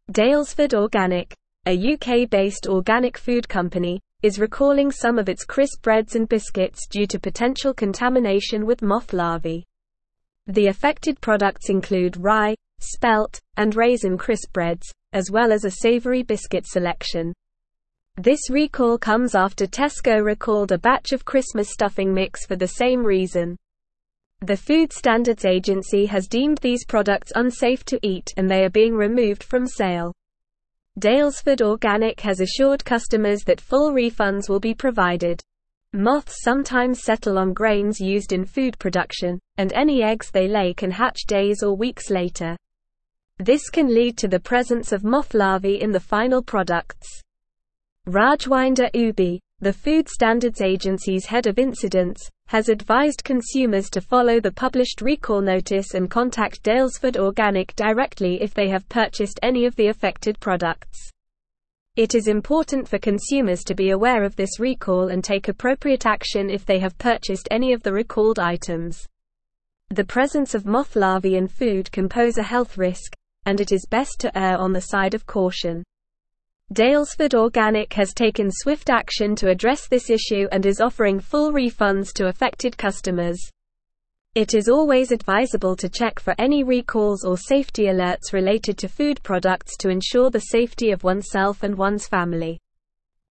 Daylesford Organic, a UK-based organic food company, is recalling some of its crisp breads and biscuits due to potential contamination with moth larvae. The affected products include rye, spelt, and raisin crisp breads, as well as a savoury biscuit selection. This recall comes after Tesco recalled a batch of Christmas stuffing mix for the same reason. The Food Standards Agency has deemed these products unsafe to eat and they are being removed from sale. Daylesford Organic has assured customers that full refunds will be provided. Moths sometimes settle on grains used in food production, and any eggs they lay can hatch days or weeks later. This can lead to the presence of moth larvae in the final products. Rajwinder Ubi, the Food Standards Agency's head of incidents, has advised consumers to follow the published recall notice and contact Daylesford Organic directly if they have purchased any of the affected products. It is important for consumers to be aware of this recall and take appropriate action if they have purchased any of the recalled items. The presence of moth larvae in food can pose a health risk, and it is best to err on the side of caution. Daylesford Organic has taken swift action to address this issue and is offering full refunds to affected customers. It is always advisable to check for any recalls or safety alerts related to food products to ensure the safety of oneself and one's family.